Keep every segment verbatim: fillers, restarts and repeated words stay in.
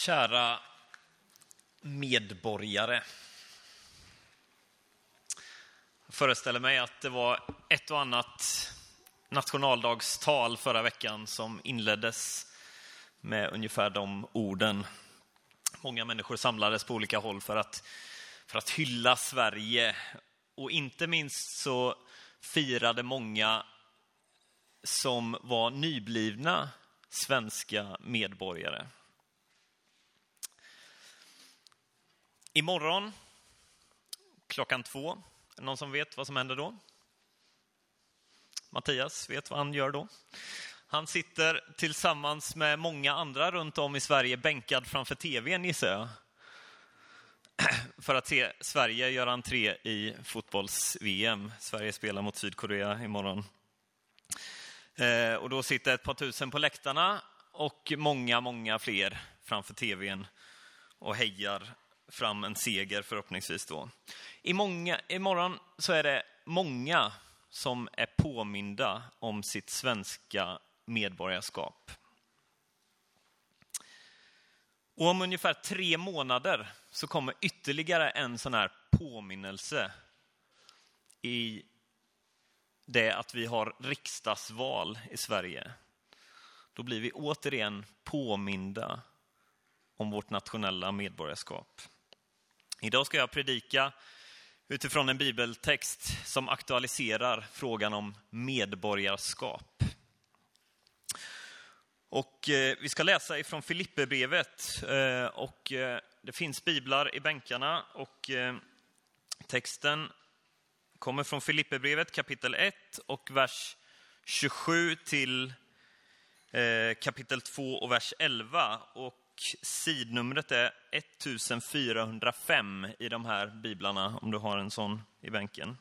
Kära medborgare. Jag föreställer mig att det var ett och annat nationaldagstal förra veckan som inleddes med ungefär de orden. Många människor samlades på olika håll för att, för att hylla Sverige. Och inte minst så firade många som var nyblivna svenska medborgare. Imorgon klockan två, är det någon som vet vad som händer då? Mattias vet vad han gör då. Han sitter tillsammans med många andra runt om i Sverige bänkad framför tvn, gissar jag. För att se Sverige göra entré i fotbolls-V M. Sverige spelar mot Sydkorea imorgon. Eh, och då sitter ett par tusen på läktarna och många, många fler framför tvn och hejar fram en seger förhoppningsvis då. I många, imorgon så är det många som är påminda om sitt svenska medborgarskap. Och om ungefär tre månader så kommer ytterligare en sån här påminnelse i det att vi har riksdagsval i Sverige. Då blir vi återigen påminda om vårt nationella medborgarskap. Idag ska jag predika utifrån en bibeltext som aktualiserar frågan om medborgarskap. Och eh, vi ska läsa ifrån Filipperbrevet eh, och eh, det finns biblar i bänkarna och eh, texten kommer från Filipperbrevet kapitel ett och vers tjugosju till eh, kapitel två och vers elva, och sidnumret är fjortonhundrafem i de här biblarna om du har en sån i bänken.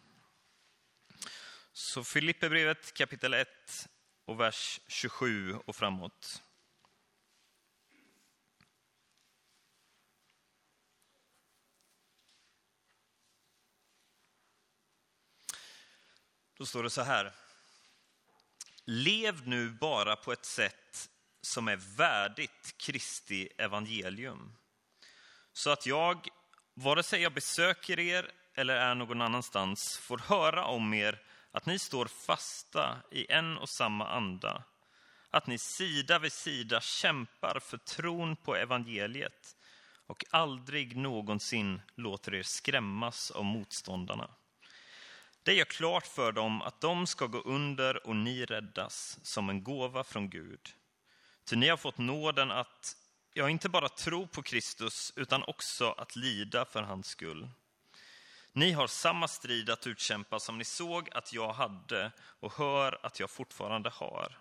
Så Filipperbrevet kapitel ett och vers tjugosju och framåt. Då står det så här: lev nu bara på ett sätt som är värdigt Kristi evangelium, så att jag, vare sig jag besöker er eller är någon annanstans, får höra om er att ni står fasta i en och samma anda, att ni sida vid sida kämpar för tron på evangeliet och aldrig någonsin låter er skrämmas av motståndarna. Det gör klart för dem att de ska gå under och ni räddas som en gåva från Gud. Ty ni har fått nåden att, ja, inte bara tro på Kristus utan också att lida för hans skull. Ni har samma strid att utkämpa som ni såg att jag hade och hör att jag fortfarande har.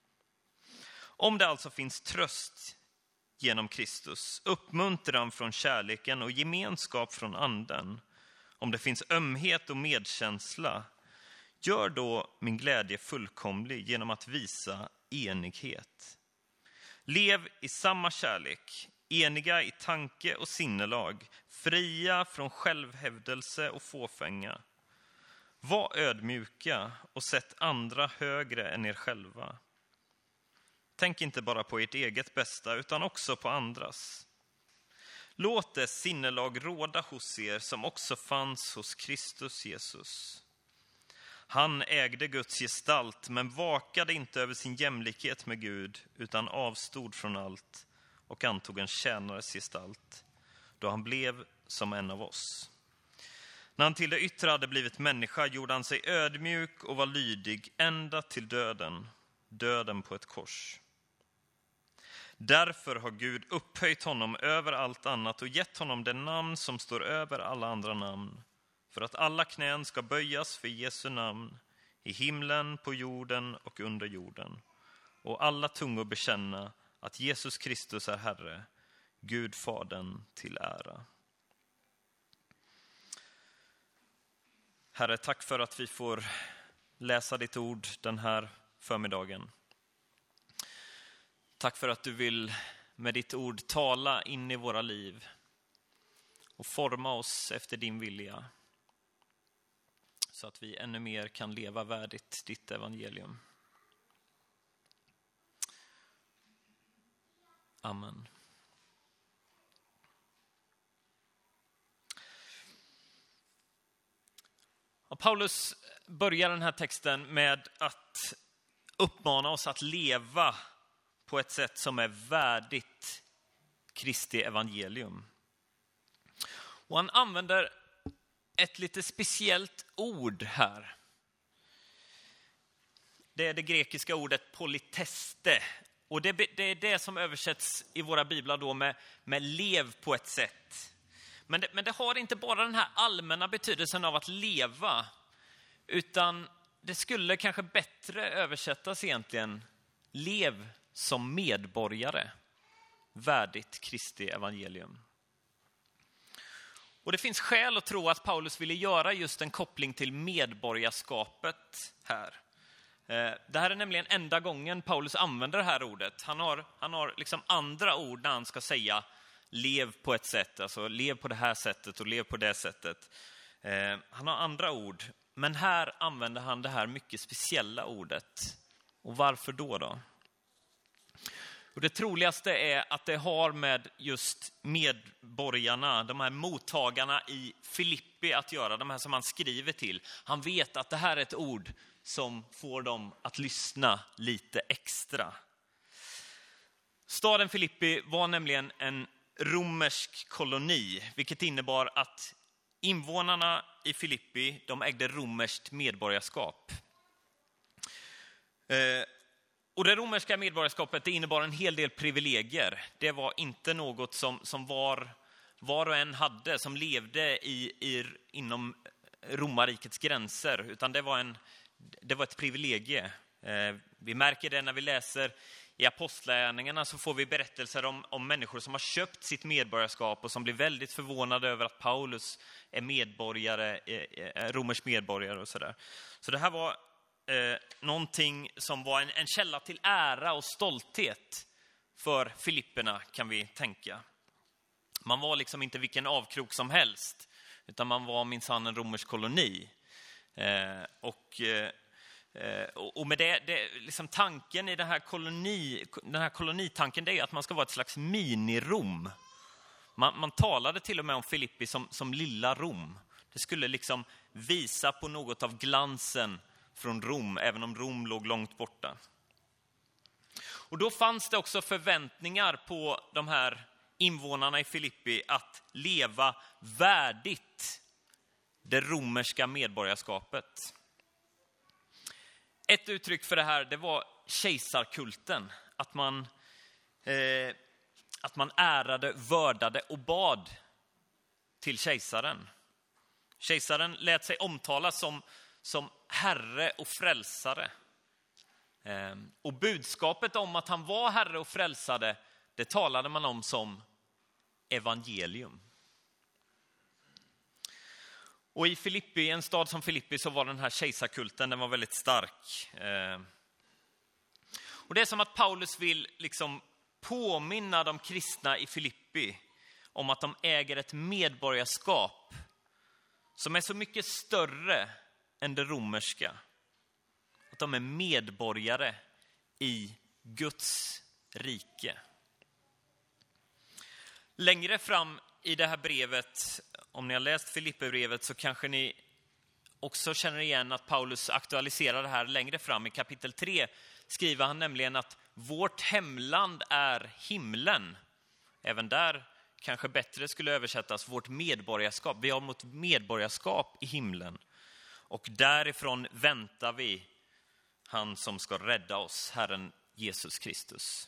Om det alltså finns tröst genom Kristus, uppmuntran från kärleken och gemenskap från anden, om det finns ömhet och medkänsla, gör då min glädje fullkomlig genom att visa enighet. Lev i samma kärlek, eniga i tanke och sinnelag, fria från självhävdelse och fåfänga. Var ödmjuka och sätt andra högre än er själva. Tänk inte bara på ert eget bästa utan också på andras. Låt det sinnelag råda hos er som också fanns hos Kristus Jesus. Han ägde Guds gestalt men vakade inte över sin jämlikhet med Gud utan avstod från allt och antog en tjänares gestalt då han blev som en av oss. När han till det yttre hade blivit människa gjorde han sig ödmjuk och var lydig ända till döden, döden på ett kors. Därför har Gud upphöjt honom över allt annat och gett honom den namn som står över alla andra namn, för att alla knän ska böjas för Jesu namn i himlen, på jorden och under jorden, och alla tungor bekänna att Jesus Kristus är Herre, Gud Fadern till ära. Herre, tack för att vi får läsa ditt ord den här förmiddagen. Tack för att du vill med ditt ord tala in i våra liv och forma oss efter din vilja, så att vi ännu mer kan leva värdigt ditt evangelium. Amen. Och Paulus börjar den här texten med att uppmana oss att leva på ett sätt som är värdigt Kristi evangelium. Och han använder ett lite speciellt ord här. Det är det grekiska ordet politeste. Och det, det är det som översätts i våra biblar då med, med lev på ett sätt. Men det, men det har inte bara den här allmänna betydelsen av att leva, utan det skulle kanske bättre översättas egentligen lev som medborgare, värdigt Kristi evangelium. Och det finns skäl att tro att Paulus ville göra just en koppling till medborgarskapet här. Det här är nämligen enda gången Paulus använder det här ordet. Han har, han har liksom andra ord när han ska säga lev på ett sätt, alltså lev på det här sättet och lev på det sättet. Eh, han har andra ord, men här använder han det här mycket speciella ordet. Och varför då då? Och det troligaste är att det har med just medborgarna, de här mottagarna i Filippi att göra, de här som han skriver till. Han vet att det här är ett ord som får dem att lyssna lite extra. Staden Filippi var nämligen en romersk koloni, vilket innebar att invånarna i Filippi, de ägde romerskt medborgarskap. Eh, och det romerska medborgarskapet, det innebar en hel del privilegier. Det var inte något som, som var, var och en hade, som levde i, i, inom romarrikets gränser, utan det var, en, det var ett privilegie. Eh, vi märker det när vi läser i apostlagärningarna, så får vi berättelser om, om människor som har köpt sitt medborgarskap och som blir väldigt förvånade över att Paulus är medborgare, är romersk medborgare och sådär. Så det här var eh, någonting som var en, en källa till ära och stolthet för filipperna, kan vi tänka. Man var liksom inte vilken avkrok som helst, utan man var minsann en romersk koloni. Eh, och eh, Och med det, det liksom tanken i den här, koloni, den här kolonitanken, det är att man ska vara ett slags mini-Rom. Man, man talade till och med om Filippi som, som lilla Rom. Det skulle liksom visa på något av glansen från Rom, även om Rom låg långt borta. Och då fanns det också förväntningar på de här invånarna i Filippi att leva värdigt det romerska medborgarskapet. Ett uttryck för det här, det var kejsarkulten. Att man, eh, att man ärade, vördade och bad till kejsaren. Kejsaren lät sig omtalas som, som herre och frälsare. Eh, och budskapet om att han var herre och frälsare, det talade man om som evangelium. Och i Filippi, en stad som Filippi, så var den här kejsarkulten, den var väldigt stark. Eh, och det är som att Paulus vill liksom påminna de kristna i Filippi om att de äger ett medborgarskap som är så mycket större än det romerska. Att de är medborgare i Guds rike. Längre fram i det här brevet, om ni har läst Filipperbrevet, så kanske ni också känner igen att Paulus aktualiserar det här längre fram. I kapitel tre skriver han nämligen att vårt hemland är himlen. Även där kanske bättre skulle översättas vårt medborgarskap. Vi har vårt medborgarskap i himlen. Och därifrån väntar vi han som ska rädda oss, Herren Jesus Kristus.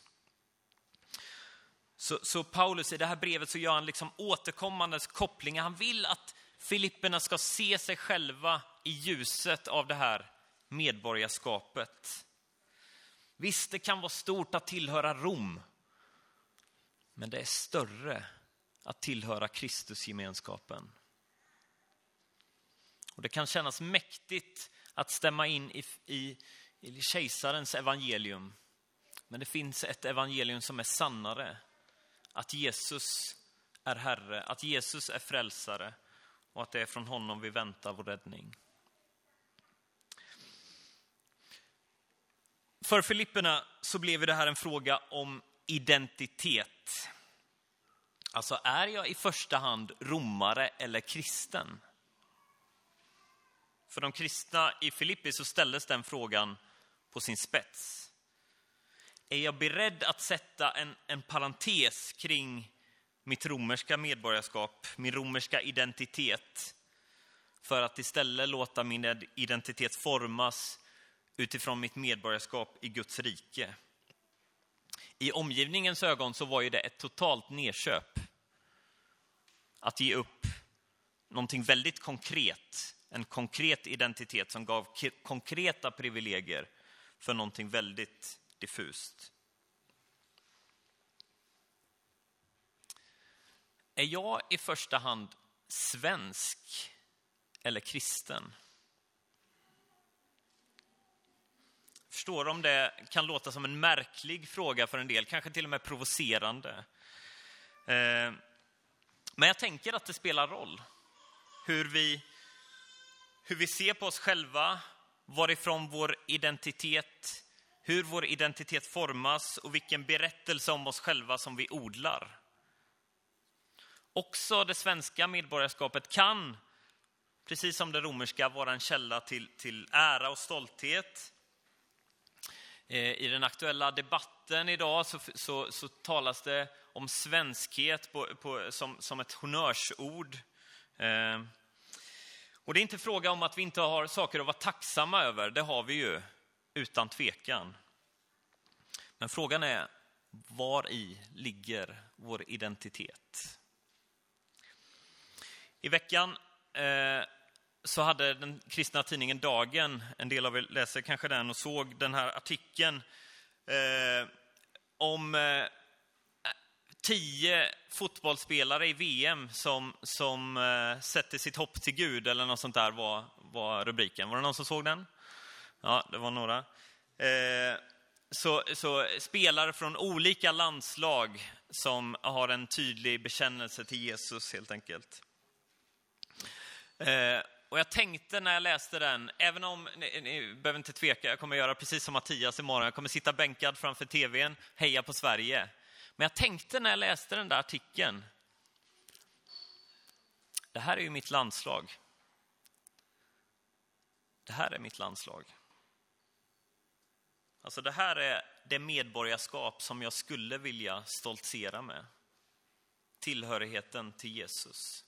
Så, så Paulus i det här brevet så gör han liksom återkommande kopplingar. Han vill att filipperna ska se sig själva i ljuset av det här medborgarskapet. Visst, det kan vara stort att tillhöra Rom, men det är större att tillhöra Kristusgemenskapen. Och det kan kännas mäktigt att stämma in i, i, i kejsarens evangelium. Men det finns ett evangelium som är sannare. Att Jesus är Herre, att Jesus är frälsare och att det är från honom vi väntar vår räddning. För filipperna så blev det här en fråga om identitet. Alltså, är jag i första hand romare eller kristen? För de kristna i Filippi så ställdes den frågan på sin spets. Är jag beredd att sätta en, en parentes kring mitt romerska medborgarskap, min romerska identitet, för att istället låta min identitet formas utifrån mitt medborgarskap i Guds rike? I omgivningens ögon så var ju det ett totalt nedköp att ge upp någonting väldigt konkret, en konkret identitet som gav konkreta privilegier för någonting väldigt diffust. Är jag i första hand svensk eller kristen? Förstår om det kan låta som en märklig fråga för en del, kanske till och med provocerande. Men jag tänker att det spelar roll hur vi, hur vi ser på oss själva, varifrån vår identitet, hur vår identitet formas och vilken berättelse om oss själva som vi odlar. Också det svenska medborgarskapet kan, precis som det romerska, vara en källa till, till ära och stolthet. I den aktuella debatten idag så, så, så talas det om svenskhet på, på, som, som ett honnörsord. Eh, och det är inte fråga om att vi inte har saker att vara tacksamma över. Det har vi ju, utan tvekan. Men frågan är, var i ligger vår identitet? I veckan eh, så hade den kristna tidningen Dagen, en del av er läser kanske den och såg den här artikeln eh, om eh, tio fotbollsspelare i V M som, som eh, sätter sitt hopp till Gud, eller något sånt där var, var rubriken. Var det någon som såg den? Ja, det var några. Eh, så, så spelare från olika landslag som har en tydlig bekännelse till Jesus helt enkelt. Eh, Och jag tänkte när jag läste den, även om ni, ni behöver inte tveka, jag kommer göra precis som Mattias imorgon. Jag kommer sitta bänkad framför tvn, heja på Sverige. Men jag tänkte när jag läste den där artikeln, det här är ju mitt landslag. Det här är mitt landslag. Alltså det här är det medborgarskap som jag skulle vilja stoltsera med. Tillhörigheten till Jesus.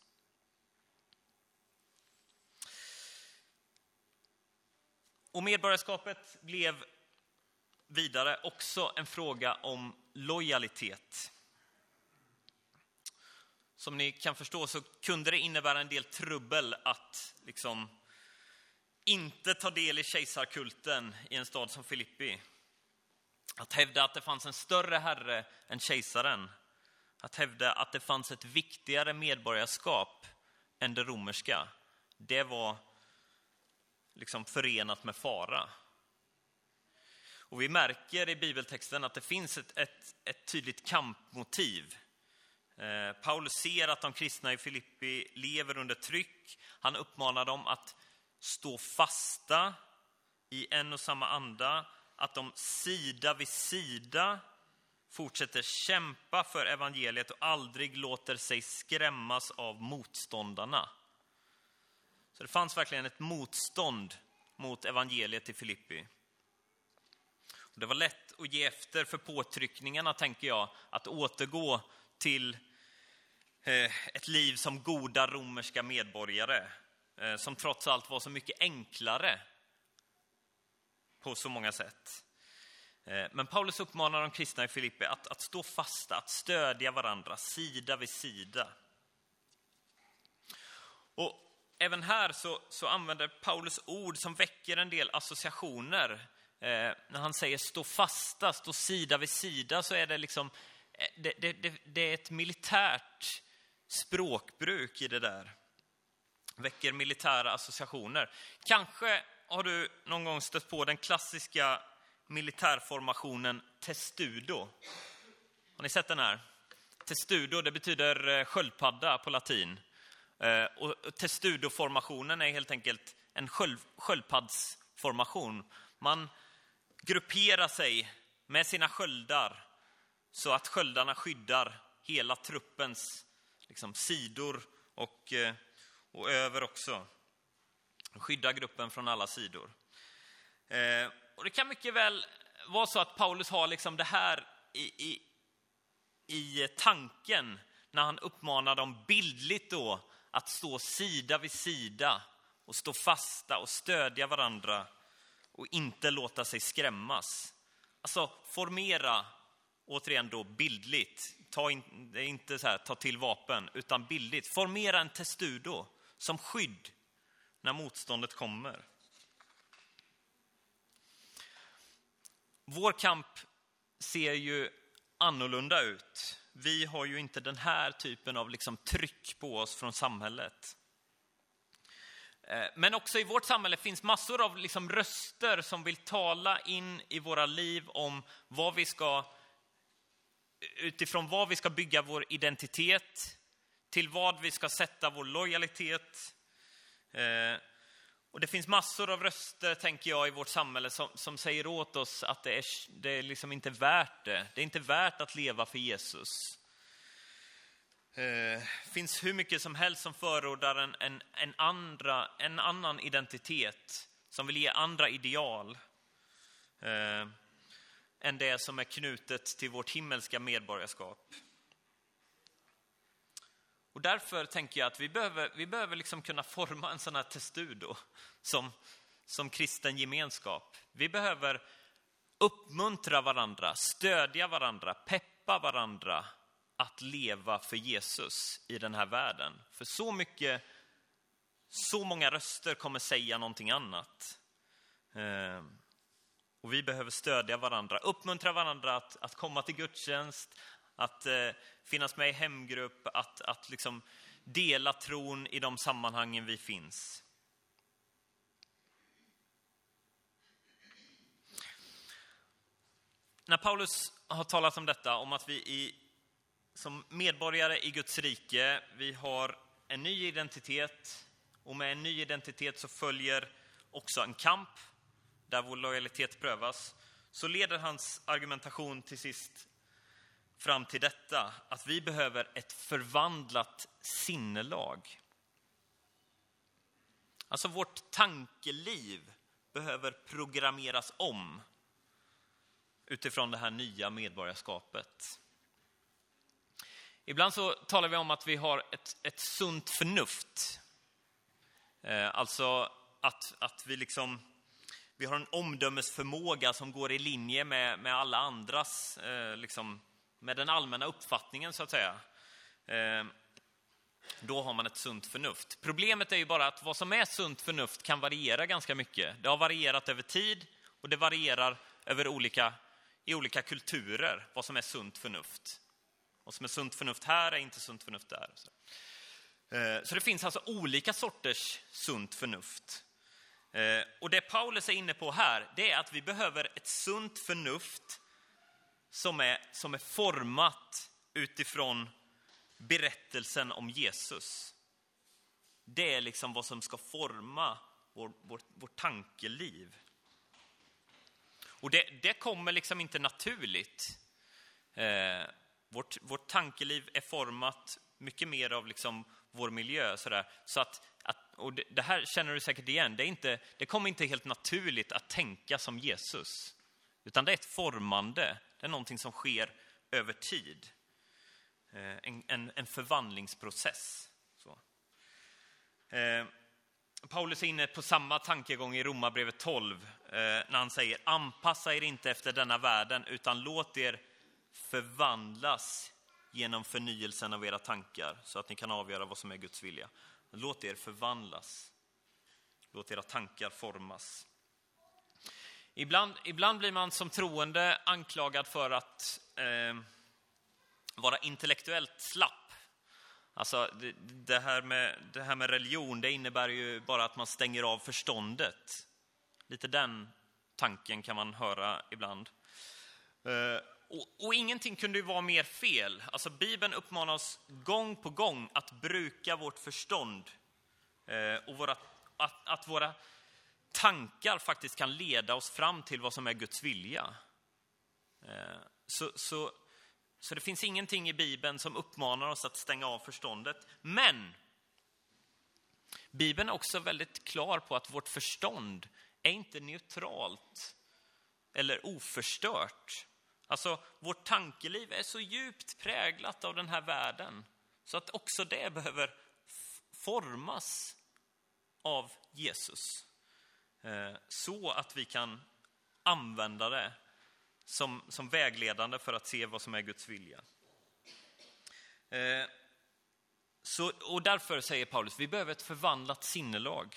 Och medborgarskapet blev vidare också en fråga om lojalitet. Som ni kan förstå så kunde det innebära en del trubbel att liksom inte ta del i kejsarkulten i en stad som Filippi. Att hävda att det fanns en större herre än kejsaren. Att hävda att det fanns ett viktigare medborgarskap än det romerska. Det var liksom förenat med fara. Och vi märker i bibeltexten att det finns ett, ett, ett tydligt kampmotiv. Eh, Paulus ser att de kristna i Filippi lever under tryck. Han uppmanar dem att stå fasta i en och samma anda. Att de sida vid sida fortsätter kämpa för evangeliet och aldrig låter sig skrämmas av motståndarna. Så det fanns verkligen ett motstånd mot evangeliet i Filippi. Och det var lätt att ge efter för påtryckningarna, tänker jag, att återgå till eh, ett liv som goda romerska medborgare, eh, som trots allt var så mycket enklare på så många sätt. Eh, men Paulus uppmanar de kristna i Filippi att, att stå fasta, att stödja varandra, sida vid sida. Och även här så, så använder Paulus ord som väcker en del associationer. Eh, när han säger stå fasta, stå sida vid sida, så är det liksom det, det, det, det är ett militärt språkbruk i det där. Väcker militära associationer. Kanske har du någon gång stött på den klassiska militärformationen testudo. Har ni sett den här? Testudo, det betyder sköldpadda på latin. Och testudoformationen är helt enkelt en sköld, sköldpaddsformation. Man grupperar sig med sina sköldar så att sköldarna skyddar hela truppens liksom, sidor och, och över också. skydda gruppen från alla sidor. Eh, och det kan mycket väl vara så att Paulus har liksom det här i, i, i tanken när han uppmanar dem bildligt då att stå sida vid sida och stå fasta och stödja varandra och inte låta sig skrämmas. Alltså formera, återigen då bildligt, ta in, det är inte så här, ta till vapen, utan bildligt. Formera en testudo som skydd när motståndet kommer. Vår kamp ser ju annorlunda ut. Vi har ju inte den här typen av liksom tryck på oss från samhället. Men också i vårt samhälle finns massor av liksom röster som vill tala in i våra liv om vad vi ska, utifrån vad vi ska bygga vår identitet, till vad vi ska sätta vår lojalitet. Och det finns massor av röster, tänker jag, i vårt samhälle som, som säger åt oss att det är, det är liksom inte värt det. Det är inte värt att leva för Jesus. Det finns hur mycket som helst som förordar en, en, en, andra, en annan identitet, som vill ge andra ideal eh, än det som är knutet till vårt himmelska medborgarskap. Och därför tänker jag att vi behöver, vi behöver liksom kunna forma en sån här testudo som, som kristen gemenskap. Vi behöver uppmuntra varandra, stödja varandra, peppa varandra att leva för Jesus i den här världen. För så mycket, så många röster kommer säga någonting annat. Eh, och vi behöver stödja varandra, uppmuntra varandra att, att komma till gudstjänst, att eh, finnas med i hemgrupp, att, att liksom dela tron i de sammanhangen vi finns. När Paulus har talat om detta, om att vi i, som medborgare i Guds rike, vi har en ny identitet, och med en ny identitet så följer också en kamp där vår lojalitet prövas, så leder hans argumentation till sist fram till detta, att vi behöver ett förvandlat sinnelag. Alltså vårt tankeliv behöver programmeras om utifrån det här nya medborgarskapet. Ibland så talar vi om att vi har ett, ett sunt förnuft. Eh, alltså att, att vi liksom vi har en omdömesförmåga som går i linje med, med alla andras eh, liksom med den allmänna uppfattningen, så att säga. Eh, då har man ett sunt förnuft. Problemet är ju bara att vad som är sunt förnuft kan variera ganska mycket. Det har varierat över tid, och det varierar över olika, i olika kulturer vad som är sunt förnuft. Vad som är sunt förnuft här är inte sunt förnuft där. Så, eh, så det finns alltså olika sorters sunt förnuft. Eh, och det Paulus är inne på här, det är att vi behöver ett sunt förnuft som är, som är format utifrån berättelsen om Jesus. Det är liksom vad som ska forma vår, vår, vårt tankeliv. Och det, det kommer liksom inte naturligt. Eh, vårt, vårt tankeliv är format mycket mer av liksom vår miljö. Sådär. Så att, att, och det, det här känner du säkert igen. Det, är inte, det kommer inte helt naturligt att tänka som Jesus. Utan det är ett formande. Det är någonting som sker över tid. Eh, en, en, en förvandlingsprocess. Så. Eh, Paulus är inne på samma tankegång i Romarbrevet tolv. Eh, när han säger: anpassa er inte efter denna världen, utan låt er förvandlas genom förnyelsen av era tankar, så att ni kan avgöra vad som är Guds vilja. Låt er förvandlas. Låt era tankar formas. Ibland, ibland blir man som troende anklagad för att eh, vara intellektuellt slapp. Alltså det, det, här med, det här med religion, det innebär ju bara att man stänger av förståndet. Lite den tanken kan man höra ibland. Eh, och, och ingenting kunde ju vara mer fel. Alltså Bibeln uppmanar oss gång på gång att bruka vårt förstånd. Eh, och våra, att, att våra tankar faktiskt kan leda oss fram till vad som är Guds vilja. Eh, så, så, så det finns ingenting i Bibeln som uppmanar oss att stänga av förståndet. Men Bibeln är också väldigt klar på att vårt förstånd är inte neutralt eller oförstört. Alltså, vårt tankeliv är så djupt präglat av den här världen så att också det behöver formas av Jesus. Så att vi kan använda det som, som vägledande för att se vad som är Guds vilja. Så, och därför säger Paulus, vi behöver ett förvandlat sinnelag.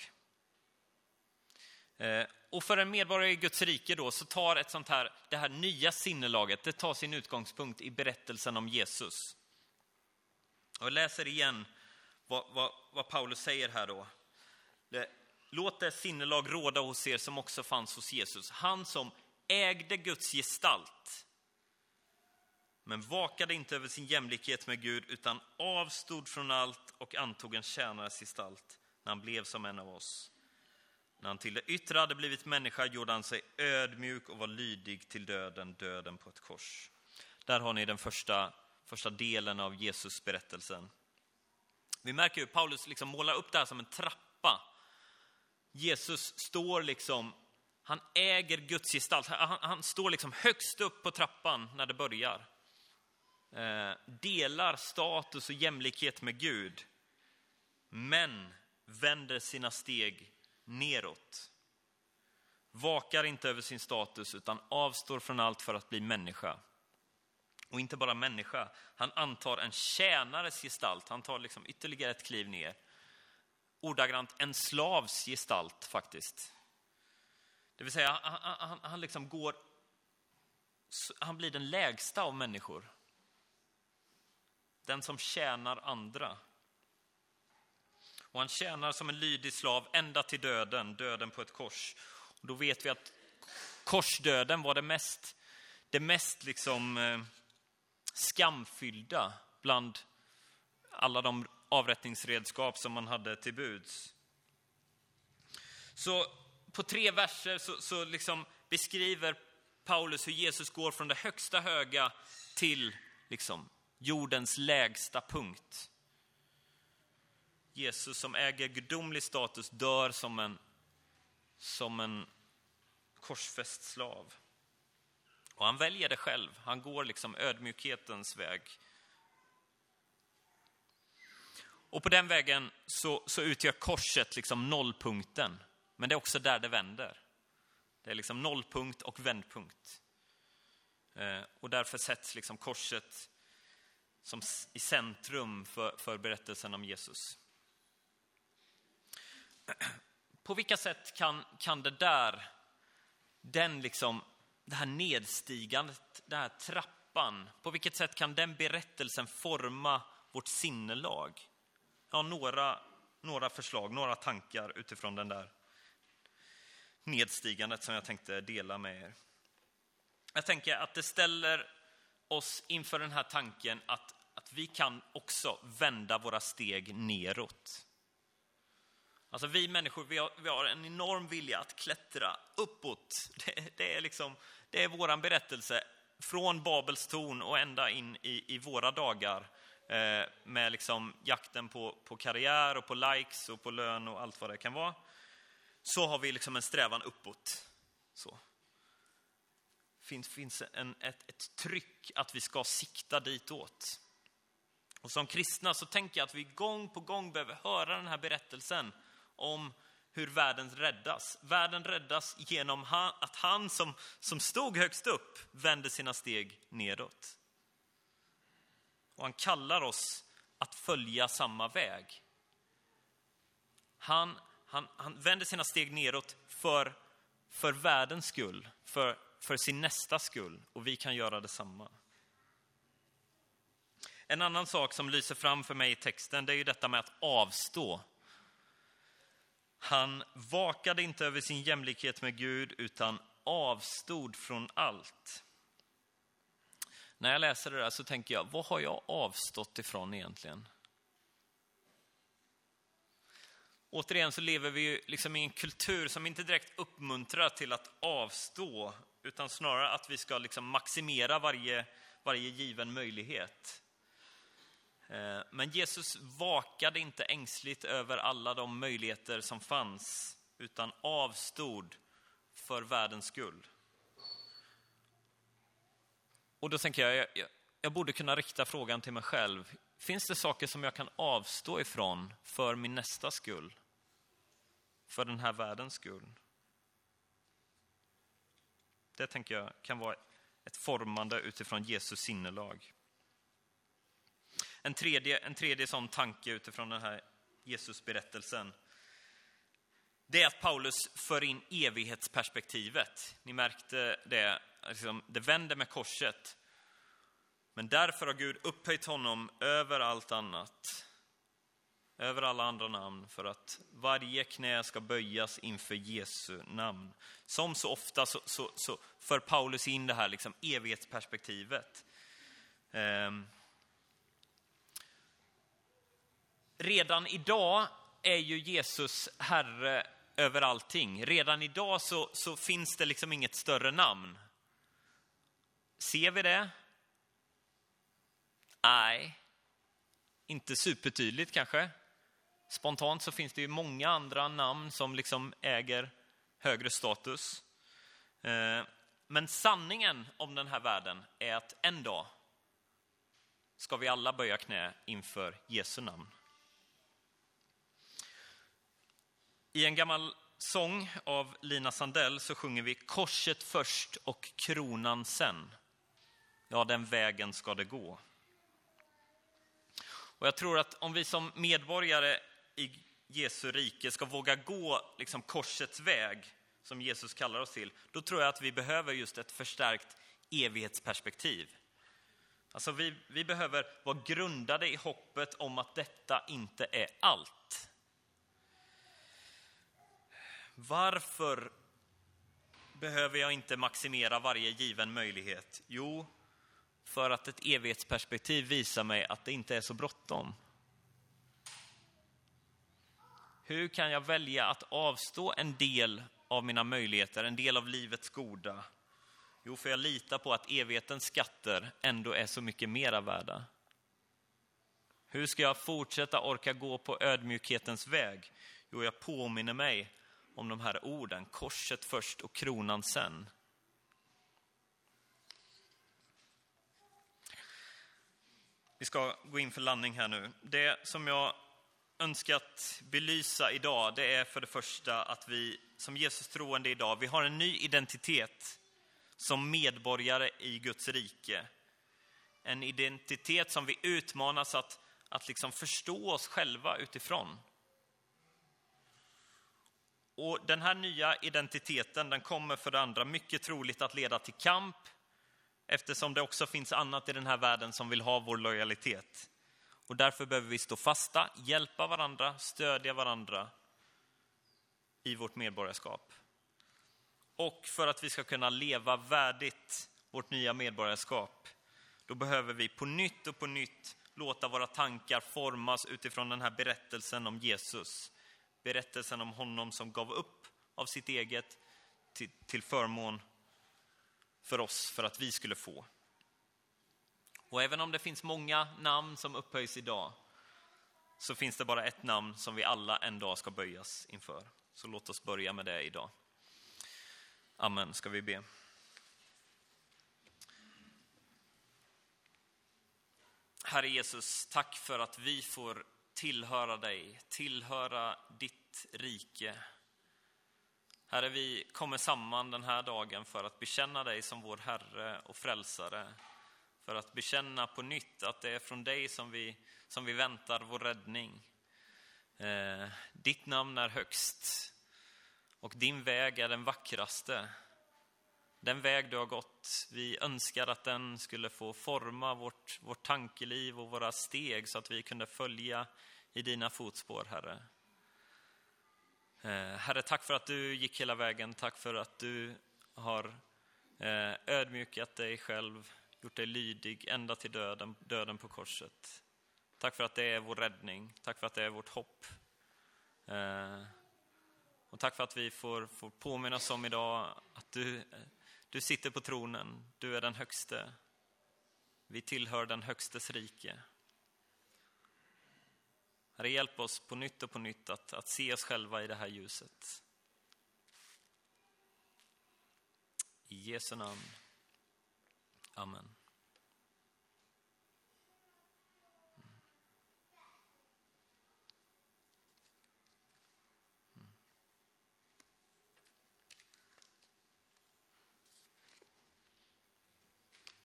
Och för en medborgare i Guds rike då, så tar ett sånt här, det här nya sinnelaget, det tar sin utgångspunkt i berättelsen om Jesus. Och jag läser igen vad, vad, vad Paulus säger här då. Det, Låt det sinnelag råda hos er som också fanns hos Jesus. Han som ägde Guds gestalt, men vakade inte över sin jämlikhet med Gud, utan avstod från allt och antog en tjänares gestalt när han blev som en av oss. När han till det yttre hade blivit människa gjorde han sig ödmjuk och var lydig till döden, döden på ett kors. Där har ni den första, första delen av Jesus berättelsen. Vi märker hur Paulus liksom målar upp det här som en trappa. Jesus står liksom, han äger Guds gestalt. Han, han står liksom högst upp på trappan när det börjar. Eh, delar status och jämlikhet med Gud. Men vänder sina steg neråt. Vakar inte över sin status utan avstår från allt för att bli människa. Och inte bara människa, han antar en tjänares gestalt. Han tar liksom ytterligare ett kliv ner. Ordagrant en slavs gestalt faktiskt. Det vill säga han, han, han liksom går, han blir den lägsta av människor. Den som tjänar andra. Och han tjänar som en lydig slav ända till döden, döden på ett kors. Och då vet vi att korsdöden var det mest, det mest liksom eh, skamfyllda bland alla de avrättningsredskap som man hade till buds. Så på tre verser så, så liksom beskriver Paulus hur Jesus går från det högsta höga till liksom jordens lägsta punkt. Jesus som äger gudomlig status dör som en, som en korsfäst slav. Och han väljer det själv. Han går liksom ödmjukhetens väg. Och på den vägen så, så utgör korset liksom nollpunkten. Men det är också där det vänder. Det är liksom nollpunkt och vändpunkt. Eh, och därför sätts liksom korset som i centrum för, för berättelsen om Jesus. På vilka sätt kan, kan det där, den liksom, det här nedstigandet, den här trappan, på vilket sätt kan den berättelsen forma vårt sinnelag? Ja, några, några förslag, några tankar utifrån den där nedstigandet som jag tänkte dela med er. Jag tänker att det ställer oss inför den här tanken att, att vi kan också vända våra steg neråt. Alltså vi människor, vi har, vi har en enorm vilja att klättra uppåt. Det, det är liksom, det är våran berättelse från Babels torn och ända in i, i våra dagar. Eh, med liksom jakten på, på karriär och på likes och på lön och allt vad det kan vara. Så har vi liksom en strävan uppåt. Så. Finns, finns en, ett, ett tryck att vi ska sikta ditåt. Och som kristna så tänker jag att vi gång på gång behöver höra den här berättelsen om hur världen räddas. Världen räddas genom han, att han som, som stod högst upp vände sina steg nedåt. Och han kallar oss att följa samma väg. Han, han, han vänder sina steg nedåt för, för världens skull, för, för sin nästa skull. Och vi kan göra detsamma. En annan sak som lyser fram för mig i texten, det är ju detta med att avstå. Han vakade inte över sin jämlikhet med Gud utan avstod från allt. När jag läser det där så tänker jag, vad har jag avstått ifrån egentligen? Återigen så lever vi ju liksom i en kultur som inte direkt uppmuntrar till att avstå, utan snarare att vi ska liksom maximera varje, varje given möjlighet. Men Jesus vakade inte ängsligt över alla de möjligheter som fanns, utan avstod för världens skull. Och då tänker jag, jag, jag borde kunna rikta frågan till mig själv. Finns det saker som jag kan avstå ifrån för min nästa skull? För den här världens skull? Det tänker jag kan vara ett formande utifrån Jesus sinnelag. En tredje, en tredje sån tanke utifrån den här Jesus-berättelsen, det är att Paulus för in evighetsperspektivet. Ni märkte det, liksom, det vänder med korset. Men därför har Gud upphöjt honom över allt annat, över alla andra namn, för att varje knä ska böjas inför Jesu namn. Som så ofta så, så, så för Paulus in det här liksom, evighetsperspektivet. Um, Redan idag är ju Jesus Herre över allting. Redan idag så, så finns det liksom inget större namn. Ser vi det? Nej, inte supertydligt kanske. Spontant så finns det ju många andra namn som liksom äger högre status. Men sanningen om den här världen är att en dag ska vi alla böja knä inför Jesu namn. I en gammal sång av Lina Sandell så sjunger vi korset först och kronan sen. Ja, den vägen ska det gå. Och jag tror att om vi som medborgare i Jesu rike ska våga gå liksom korsets väg som Jesus kallar oss till, då tror jag att vi behöver just ett förstärkt evighetsperspektiv. Alltså vi, vi behöver vara grundade i hoppet om att detta inte är allt. Varför behöver jag inte maximera varje given möjlighet? Jo, för att ett evighetsperspektiv visar mig att det inte är så bråttom. Hur kan jag välja att avstå en del av mina möjligheter, en del av livets goda? Jo, för jag litar på att evighetens skatter ändå är så mycket mera värda. Hur ska jag fortsätta orka gå på ödmjukhetens väg? Jo, jag påminner mig om de här orden, korset först och kronan sen. Vi ska gå in för landning här nu. Det som jag önskat belysa idag, det är för det första att vi som Jesus troende idag, vi har en ny identitet som medborgare i Guds rike. En identitet som vi utmanas att, att liksom förstå oss själva utifrån. Och den här nya identiteten, den kommer för det andra mycket troligt att leda till kamp, eftersom det också finns annat i den här världen som vill ha vår lojalitet. Och därför behöver vi stå fasta, hjälpa varandra, stödja varandra i vårt medborgarskap. Och för att vi ska kunna leva värdigt vårt nya medborgarskap, då behöver vi på nytt och på nytt låta våra tankar formas utifrån den här berättelsen om Jesus. Berättelsen om honom som gav upp av sitt eget till, till förmån för oss, för att vi skulle få. Och även om det finns många namn som upphöjs idag, så finns det bara ett namn som vi alla en dag ska böjas inför. Så låt oss börja med det idag. Amen, ska vi be. Herre Jesus, tack för att vi får tillhöra dig, tillhöra ditt rike. Herre, vi kommer samman den här dagen för att bekänna dig som vår Herre och frälsare. För att bekänna på nytt att det är från dig som vi, som vi väntar vår räddning. Eh, ditt namn är högst och din väg är den vackraste. Den väg du har gått, vi önskar att den skulle få forma vårt, vårt tankeliv och våra steg så att vi kunde följa i dina fotspår, Herre. Eh, herre, tack för att du gick hela vägen. Tack för att du har eh, ödmjukat dig själv, gjort dig lydig ända till döden, döden på korset. Tack för att det är vår räddning. Tack för att det är vårt hopp. Eh, och tack för att vi får, får påminna oss om idag att du, du sitter på tronen. Du är den högste. Vi tillhör den högstes rike. Herre, hjälp oss på nytt och på nytt att, att se oss själva i det här ljuset. I Jesu namn. Amen.